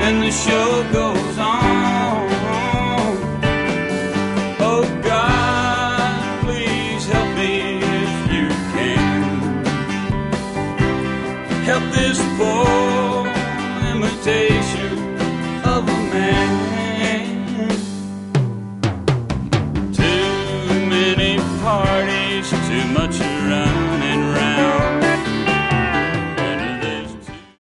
and the show goes on. Oh God, please help me if you can. Help this poor imitation of a man. Too many parties, too much